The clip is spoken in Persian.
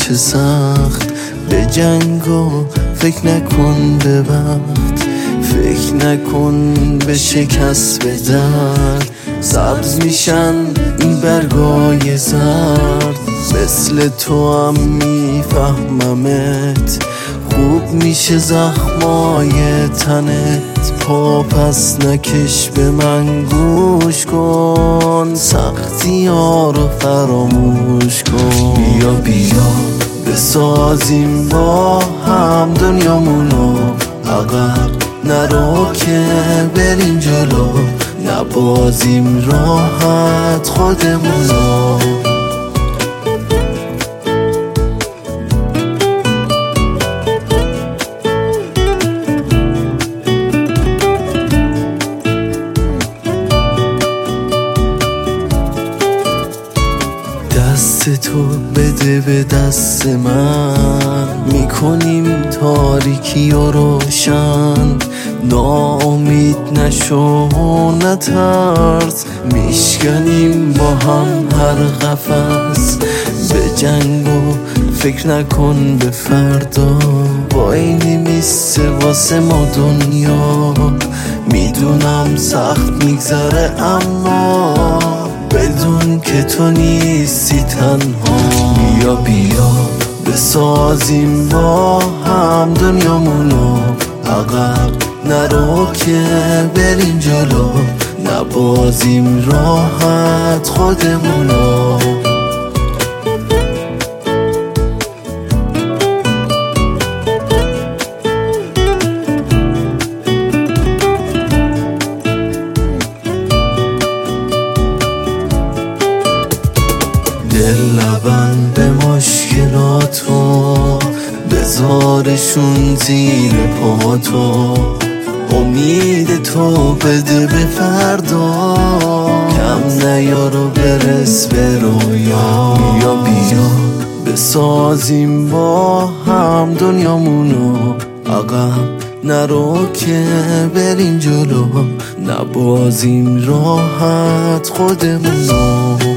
میشه سخت به جنگ و فکر نکن به وقت، فکر نکن به شکست به درد. سبز میشن این برگای زرد، مثل تو هم میفهممت. خوب میشه زخمای تنت، پا پس نکش به من گوش کن، سختی ها رو فراموش کن. بیا بیا بسازیم با هم دنیامونو، عقب نرو که بریم جلو، نبازیم راحت خودمونو. دست تو بده به دست من، میکنیم تاریکی و روشن. ناامید نشو نترس، میشکنیم با هم هر قفس. به جنگ و فکر نکن به فردا، وای نمیسته واسه ما دنیا. میدونم سخت میگذره اما بدون که تو نیستی تنها. بیا بیا بسازیم با هم دنیامونو، عقب نرو که بریم جلو، نبازیم راحت خودمونو. دل نبند به مشکلاتو، بذارشون زیر پاتو. امید تو بده به فردا، کم نیارو برس به رویا. بیا بیا بسازیم با هم دنیامونو، عقب نرو که بریم جلو، نبازیم راحت خودمونو.